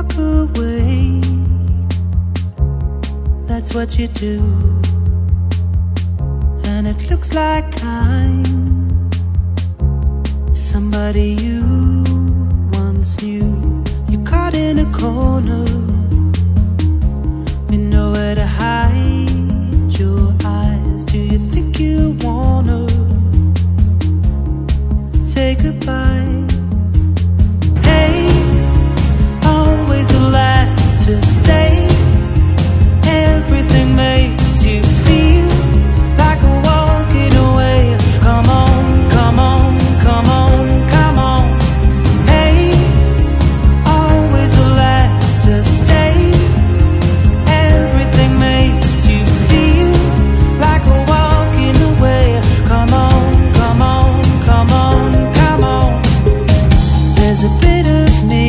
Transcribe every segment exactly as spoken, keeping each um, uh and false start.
walk away. That's what you do. And it looks like I'm somebody you once knew. You're caught in a corner with nowhere to hide your eyes. Do you think you wanna say goodbye? Hey, always the last to say. Everything makes you feel like a walking away. Come on, come on, come on, come on. Hey, always the last to say. Everything makes you feel like a walking away. Come on, come on, come on, come on. There's a bit of me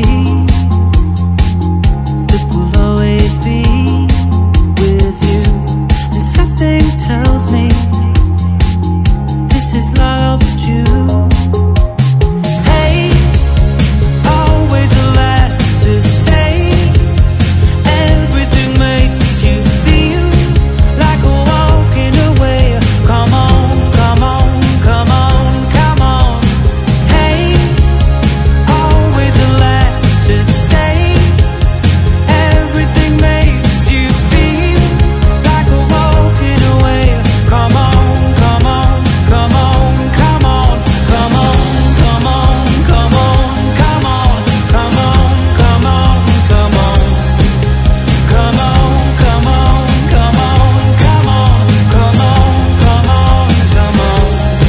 that will always be with you, and something tells me this is love due. Hey, always the last to say. Everything makes you feel like a walking away. Come on, come on, come on, come on. Hey, always the last to say. Everything makes you feel like a walking away. Come on, come on, come on, come on, come on, come on, come on, come on, come on, come on, come on, come on, come on, come on, come on, come on, come on, come on.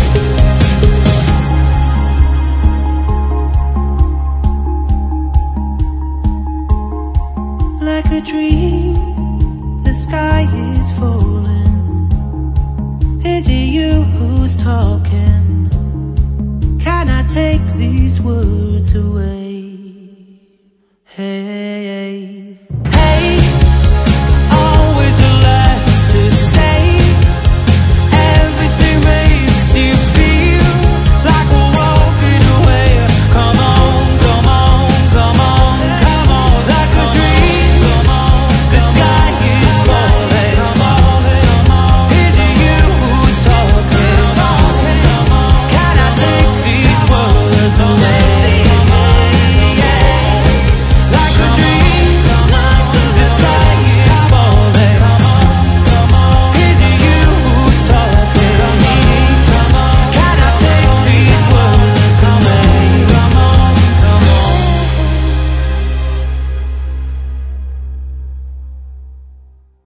Like a dream, the sky is falling. Is it you who's talking? Can I take these words away?